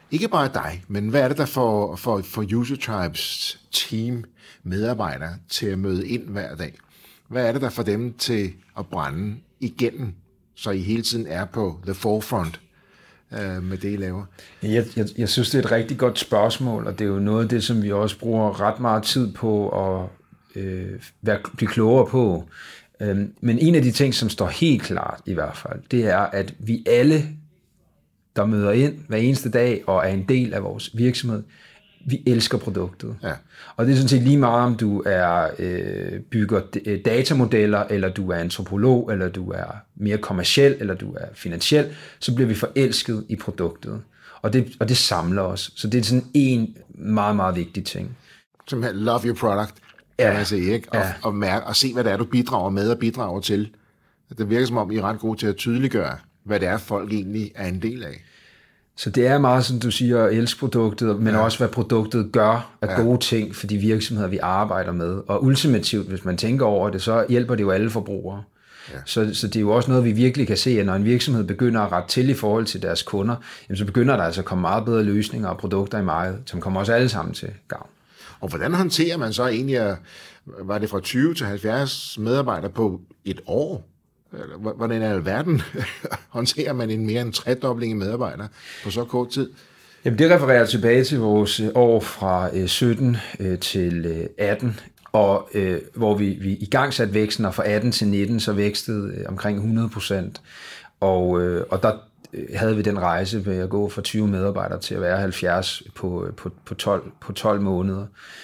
Ikke bare dig, men hvad er det, der for UserTribes team medarbejdere til at møde ind hver dag? Hvad er det, der får dem til at brænde igennem, så I hele tiden er på the forefront med det, I laver? Jeg synes, det er et rigtig godt spørgsmål, og det er jo noget af det, som vi også bruger ret meget tid på at blive klogere på. Men en af de ting, som står helt klart i hvert fald, det er, at vi alle, der møder ind hver eneste dag og er en del af vores virksomhed, vi elsker produktet. Ja. Og det er sådan set lige meget, om du bygger datamodeller, eller du er antropolog, eller du er mere kommerciel, eller du er finansiel, så bliver vi forelsket i produktet. Og det samler os. Så det er sådan en meget, meget vigtig ting. Som love your product, kan man sige, ikke? Og mærke, og se, hvad det er, du bidrager med og bidrager til. Det virker som om, I er ret gode til at tydeliggøre, hvad det er, folk egentlig er en del af. Så det er meget, som du siger, at elske produktet, men også hvad produktet gør af gode ting for de virksomheder, vi arbejder med. Og ultimativt, hvis man tænker over det, så hjælper det jo alle forbrugere. Ja. Så det er jo også noget, vi virkelig kan se, at når en virksomhed begynder at rette til i forhold til deres kunder, jamen så begynder der altså at komme meget bedre løsninger og produkter i markedet, som kommer også alle sammen til gavn. Og hvordan håndterer man så egentlig, var det fra 20 til 70 medarbejdere på et år? Hvordan i alverden håndterer man en mere end 3-dobling i medarbejdere på så kort tid? Jamen det refererer tilbage til vores år fra 17 til 18, og hvor vi i gang satte væksten, og fra 18 til 19 så vækstede omkring 100%. Og der havde vi den rejse ved at gå fra 20 medarbejdere til at være 70 på 12 måneder.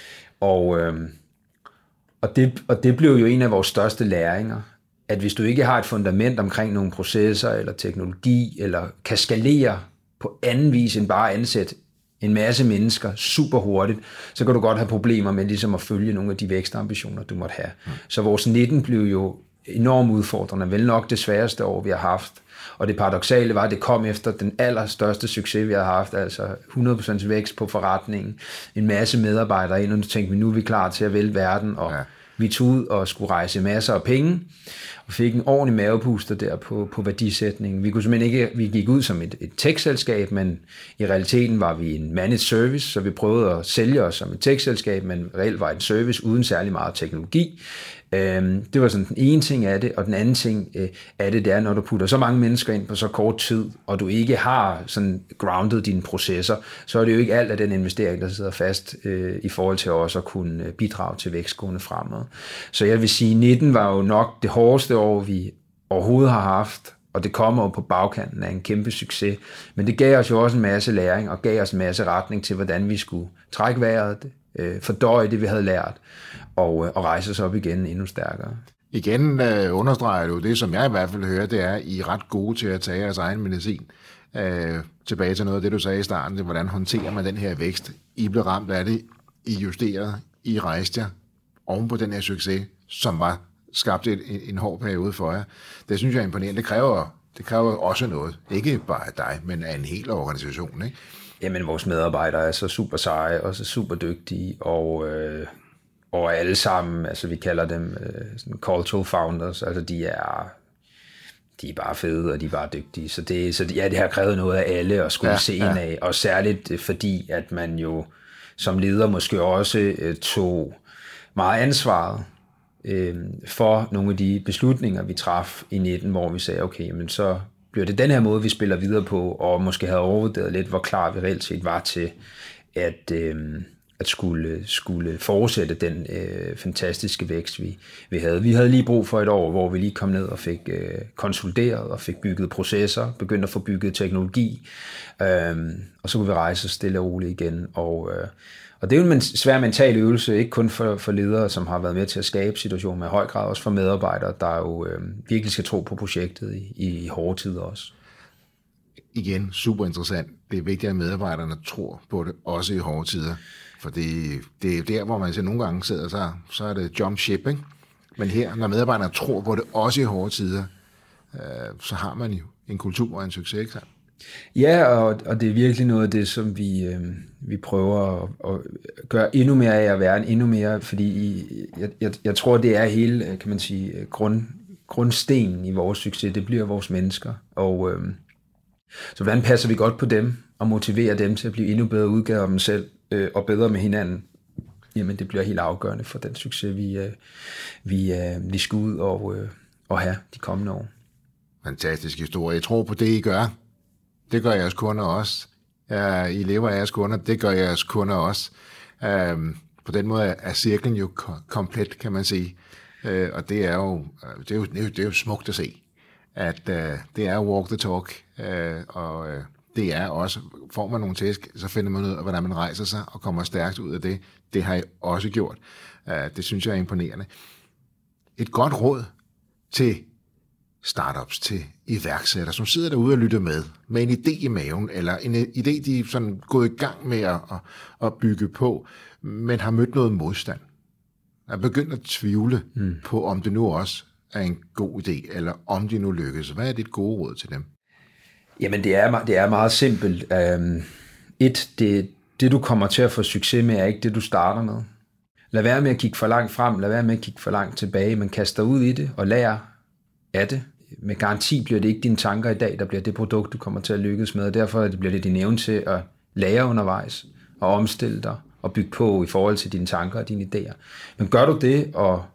Og det blev jo en af vores største læringer, at hvis du ikke har et fundament omkring nogle processer eller teknologi, eller kan skalere på anden vis end bare at ansætte en masse mennesker super hurtigt, så kan du godt have problemer med ligesom at følge nogle af de vækstambitioner, du måtte have. Så vores 19 blev jo enormt udfordrende, vel nok det sværeste år, vi har haft. Og det paradoksale var, at det kom efter den allerstørste succes, vi har haft, altså 100% vækst på forretningen, en masse medarbejdere ind, og nu tænkte vi, nu er vi klar til at vælge verden, og vi tog ud og skulle rejse masser af penge, og fik en ordentlig mavepuster der på værdisætningen. Vi kunne simpelthen ikke, vi gik ud som et tech-selskab, men i realiteten var vi en managed service, så vi prøvede at sælge os som et tech-selskab, men reelt var en service uden særlig meget teknologi. Det var sådan den ene ting af det, og den anden ting af det, det er, når du putter så mange mennesker ind på så kort tid, og du ikke har sådan grounded dine processer, så er det jo ikke alt af den investering, der sidder fast i forhold til også at kunne bidrage til vækstgående fremad. Så jeg vil sige, 19 var jo nok det hårdeste år, vi overhovedet har haft, og det kommer jo på bagkanten af en kæmpe succes. Men det gav os jo også en masse læring, og gav os en masse retning til, hvordan vi skulle trække vejret, fordøje det, vi havde lært, og rejse os op igen endnu stærkere. Igen understreger du det, som jeg i hvert fald hører, det er, at I er ret gode til at tage jeres egen medicin. Tilbage til noget af det, du sagde i starten, det hvordan håndterer man den her vækst. I blev ramt af det, I justerede, I rejste jer oven på den her succes, som var skabt en hård periode for jer. Det synes jeg er imponerende. Det kræver også noget. Ikke bare af dig, men af en hel organisation, ikke? Jamen, vores medarbejdere er så super seje, og så super dygtige, og alle sammen, altså vi kalder dem sådan cultural founders, altså de er bare fede, og de er bare dygtige. Så det har krævet noget af alle at skulle se ind af, og særligt fordi, at man jo som leder måske også tog meget ansvaret for nogle af de beslutninger, vi traf i 19, hvor vi sagde, okay, men så bliver det den her måde, vi spiller videre på, og måske havde overvurderet lidt, hvor klar vi reelt set var til at skulle fortsætte den fantastiske vækst, vi havde. Vi havde lige brug for et år, hvor vi lige kom ned og fik konsolideret og fik bygget processer, begyndte at få bygget teknologi, og så kunne vi rejse stille og roligt igen. Og det er jo en svær mental øvelse, ikke kun for ledere, som har været med til at skabe situationen, men i høj grad også for medarbejdere, der jo virkelig skal tro på projektet i hårde tider også. Igen, super interessant. Det er vigtigt, at medarbejderne tror på det, også i hårde tider. For det er der, hvor man nogle gange sidder, så er det jump ship, ikke? Men her, når medarbejderne tror på det, også i hårde tider, så har man jo en kultur og en succes, ikke sant? Ja, og det er virkelig noget af det, som vi prøver at gøre endnu mere af at være endnu mere, fordi jeg tror, det er hele, kan man sige, grundstenen i vores succes, det bliver vores mennesker. Og Så hvordan passer vi godt på dem og motiverer dem til at blive endnu bedre udgaver af dem selv og bedre med hinanden? Jamen, det bliver helt afgørende for den succes, vi skal ud og have de kommende år. Fantastisk historie. Jeg tror på det, I gør. Det gør jeres kunder også. I lever af jeres kunder. Det gør jeres kunder også. På den måde er cirklen jo komplet, kan man sige. Og det er jo smukt at se, at det er walk the talk, og det er også, får man nogle tæsk, så finder man ud af, hvordan man rejser sig og kommer stærkt ud af det. Det har I også gjort. Det synes jeg er imponerende. Et godt råd til startups, til iværksættere, som sidder derude og lytter med en idé i maven, eller en idé, de er sådan gået i gang med at bygge på, men har mødt noget modstand. Er begyndt at tvivle på, om det nu også er en god idé, eller om de nu lykkes. Hvad er dit gode råd til dem? Jamen, det er meget simpelt. Det du kommer til at få succes med, er ikke det, du starter med. Lad være med at kigge for langt frem, lad være med at kigge for langt tilbage, men kast dig ud i det og lær af det. Med garanti bliver det ikke dine tanker i dag, der bliver det produkt, du kommer til at lykkes med, og derfor bliver det din evne til at lære undervejs og omstille dig og bygge på i forhold til dine tanker og dine idéer. Men gør du det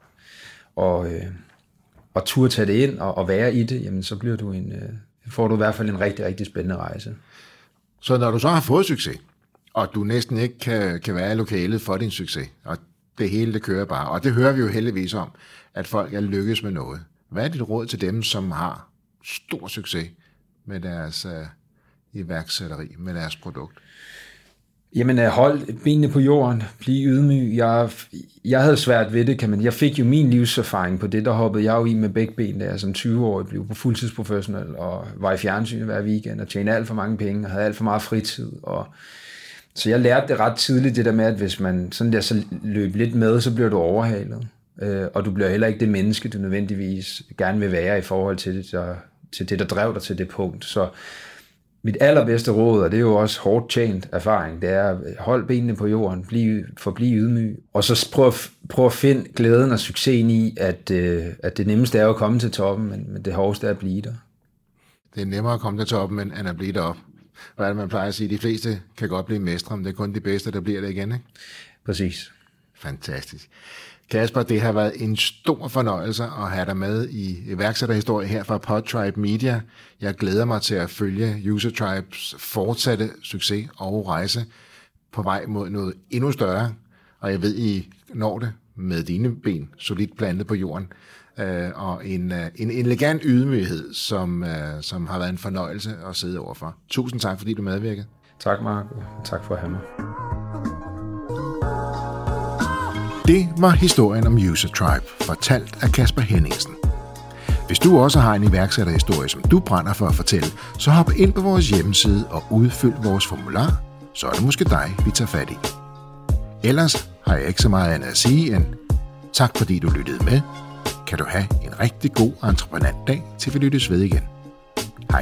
og turde tage det ind og være i det, jamen så bliver du får du i hvert fald en rigtig, rigtig spændende rejse. Så når du så har fået succes, og du næsten ikke kan være i lokalet for din succes, og det hele det kører bare, og det hører vi jo heldigvis om, at folk er lykkes med noget. Hvad er dit råd til dem, som har stor succes med deres iværksætteri, med deres produkt? Jamen, hold benene på jorden, bliv ydmyg. Jeg havde svært ved det, jeg fik jo min livserfaring på det, der hoppede jeg jo i med begge ben, da jeg som 20-årig blev på fuldtidsprofessionel, og var i fjernsyn hver weekend, og tjente alt for mange penge, og havde alt for meget fritid, så jeg lærte det ret tidligt, det der med, at hvis man sådan der så løb lidt med, så bliver du overhalet. Og du bliver heller ikke det menneske, du nødvendigvis gerne vil være i forhold til det, der drev dig til det punkt. Så mit allerbedste råd, og det er jo også hårdt tjent erfaring, det er hold benene på jorden, forbliv ydmyg, og så prøv at finde glæden og succesen i, at det nemmeste er at komme til toppen, men det hårdeste er at blive der. Det er nemmere at komme til toppen, end at blive deroppe. Hvad er det, man plejer at sige? De fleste kan godt blive mestre, men det er kun de bedste, der bliver det igen, ikke? Præcis. Fantastisk. Kasper, det har været en stor fornøjelse at have dig med i iværksætterhistorie her fra PodTribe Media. Jeg glæder mig til at følge UserTribes fortsatte succes og rejse på vej mod noget endnu større, og jeg ved, I når det med dine ben solidt plantet på jorden, og en elegant ydmyghed, som har været en fornøjelse at sidde overfor. Tusind tak, fordi du medvirkede. Tak, Marco. Tak for at have mig. Det var historien om UserTribe, fortalt af Kasper Henningsen. Hvis du også har en iværksætterhistorie, som du brænder for at fortælle, så hop ind på vores hjemmeside og udfyld vores formular, så er det måske dig, vi tager fat i. Ellers har jeg ikke så meget andet at sige end tak, fordi du lyttede med. Kan du have en rigtig god entreprenantdag, til vi lyttes ved igen. Hej.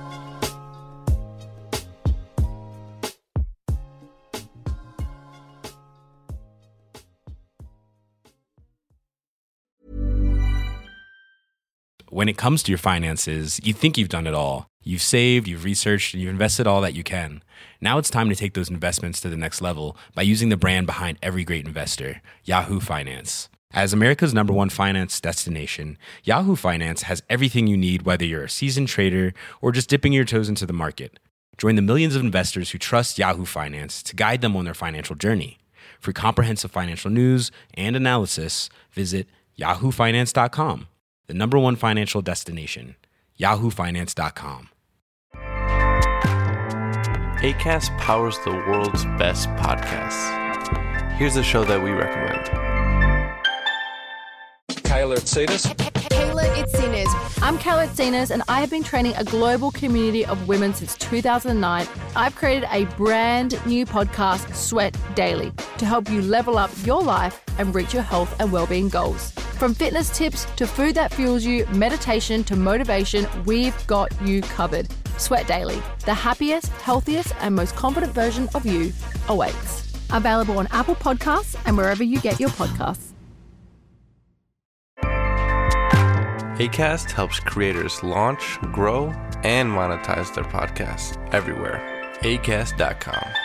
When it comes to your finances, you think you've done it all. You've saved, you've researched, and you've invested all that you can. Now it's time to take those investments to the next level by using the brand behind every great investor, Yahoo Finance. As America's #1 finance destination, Yahoo Finance has everything you need, whether you're a seasoned trader or just dipping your toes into the market. Join the millions of investors who trust Yahoo Finance to guide them on their financial journey. For comprehensive financial news and analysis, visit yahoofinance.com. The #1 financial destination, yahoofinance.com. Acast powers the world's best podcasts. Here's a show that we recommend. Kayla Itsinas. Kayla Itsinas. I'm Kayla Itsinas, and I have been training a global community of women since 2009. I've created a brand new podcast, Sweat Daily, to help you level up your life and reach your health and well-being goals. From fitness tips to food that fuels you, meditation to motivation, we've got you covered. Sweat Daily, the happiest, healthiest, and most confident version of you awaits. Available on Apple Podcasts and wherever you get your podcasts. Acast helps creators launch, grow, and monetize their podcasts everywhere. Acast.com.